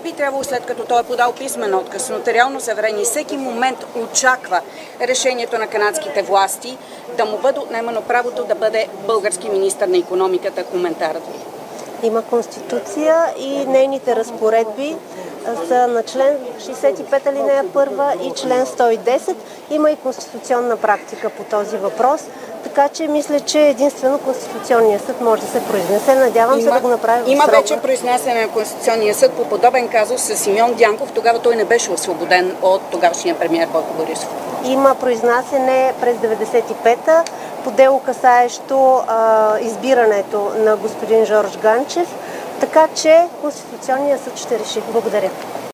би трябвало, след като той е подал писмен отказ, нотариално заверение, всеки момент очаква решението на канадските власти да му бъде отнемано правото да бъде български министър на икономиката? Коментарът ви. Има Конституция и нейните разпоредби са на член 65 алинея 1 и член 110. Има и конституционна практика по този въпрос, така че мисля, че единствено Конституционният съд може да се произнесе. Надявам се да го направи в Има срока. вече произнесене на Конституционния съд по подобен казус с Симеон Дянков. Тогава той не беше освободен от тогавашния премиер Бойко Борисов. Има произнасяне през 95-та по дело касаещо избирането на господин Жорж Ганчев, така че Конституционният съд ще реши. Благодаря.